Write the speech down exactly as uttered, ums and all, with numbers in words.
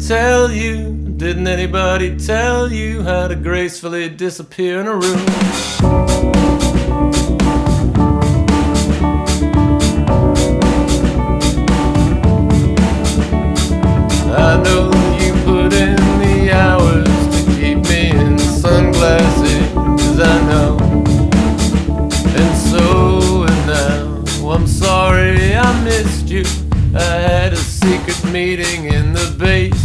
tell you? Didn't anybody tell you how to gracefully disappear in a room? I know that you put in the hours to keep me in sunglasses, I know. And so and now, I'm sorry I missed you. I had a secret meeting in the basement.